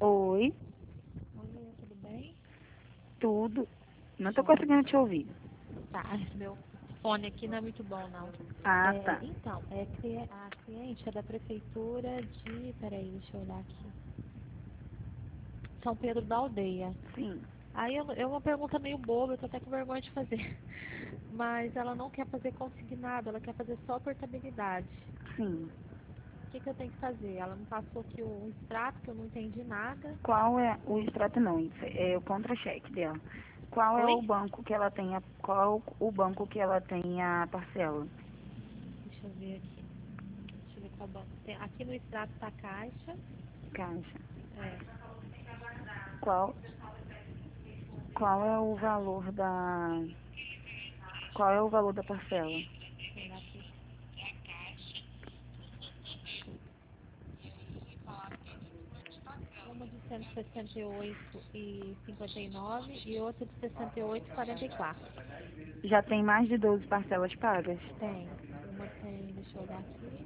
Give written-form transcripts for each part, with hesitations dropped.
Oi, Oi, tudo bem? tudo. Não tô Joia. conseguindo te ouvir. Tá, meu fone aqui não é muito bom, não. Ah, tá. Então, a cliente é da prefeitura de. Peraí, deixa eu olhar aqui. São Pedro da Aldeia. Sim, Aí é uma pergunta meio boba, eu tô até com vergonha de fazer. Mas ela não quer fazer consignado, ela quer fazer só portabilidade. sim. O que eu tenho que fazer? Ela me passou aqui o extrato, que eu não entendi nada. Qual é o extrato não, isso é o contra-cheque dela. Qual é o Oi? banco que ela tem qual o banco que ela tem a parcela? Deixa eu ver aqui. Deixa eu ver qual banco. Aqui no extrato tá a Caixa. Caixa. É, Qual qual é o valor da qual é o valor da parcela? deixa eu olhar aqui. Uma de 168,59 e outra de 68,44. Já tem mais de 12 parcelas pagas? Tem. Uma tem, deixa eu olhar aqui,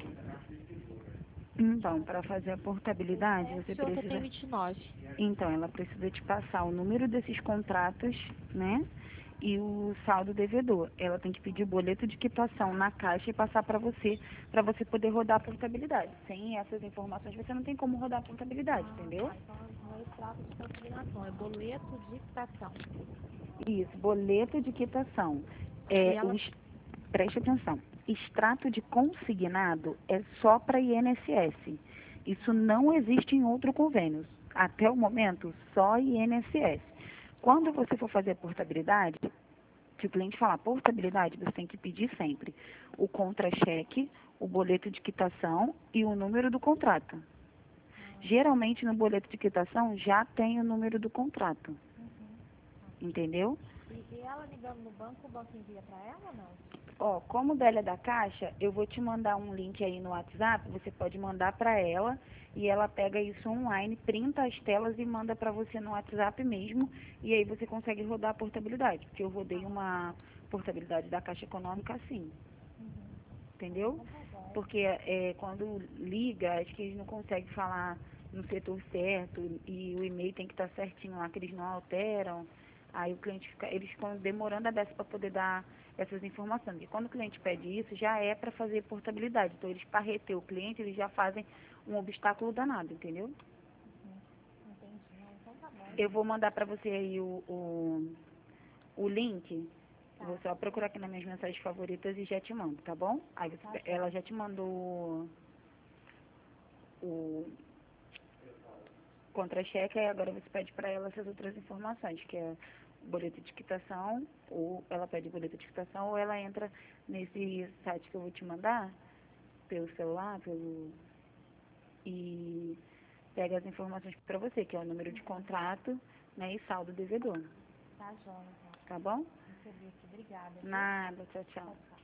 Então, para fazer a portabilidade, você 7 e outra tem precisa. 29. Então, ela precisa te passar o número desses contratos, né? E o saldo devedor. Ela tem que pedir o boleto de quitação na caixa e passar para você poder rodar a portabilidade. Sem essas informações, você não tem como rodar a portabilidade, Ah, entendeu? tá. Então não é extrato de consignação, é boleto de quitação. Isso, boleto de quitação. E É, ela, preste atenção. Extrato de consignado é só para INSS. Isso não existe em outro convênio. Até o momento, só INSS. Quando você for fazer a portabilidade, se o cliente falar portabilidade, você tem que pedir sempre o contra-cheque, o boleto de quitação e o número do contrato. Geralmente no boleto de quitação já tem o número do contrato, entendeu? e ela ligando no banco, o banco envia para ela ou não? Ó, como o dela é da Caixa, eu vou te mandar um link aí no WhatsApp, você pode mandar para ela e ela pega isso online, printa as telas e manda para você no WhatsApp mesmo, e aí você consegue rodar a portabilidade, porque eu rodei uma portabilidade da Caixa Econômica assim, entendeu? Então tá bom. Porque quando liga, acho que eles não conseguem falar no setor certo e o e-mail tem que estar certinho lá, que eles não alteram. Aí o cliente fica, eles ficam demorando a dessa para poder dar essas informações. Porque quando o cliente pede isso, já é para fazer portabilidade. Então eles, para reter o cliente, eles já fazem um obstáculo danado, entendeu? Entendi. Não, então tá bom. Eu vou mandar para você aí o link. Vou Tá, só procurar aqui nas minhas mensagens favoritas e já te mando, tá bom? Aí tá ela joia. já te mandou o contra-cheque, aí agora você pede para ela essas outras informações, que é o boleto de quitação, ou ela pede o boleto de quitação, ou ela entra nesse site que eu vou te mandar, pelo celular, e pega as informações para você, que é o número de contrato, né, e saldo devedor, Tá joia, então. tá bom? Recebi aqui. Obrigada, viu? Nada, tchau, tchau. Tchau, tchau.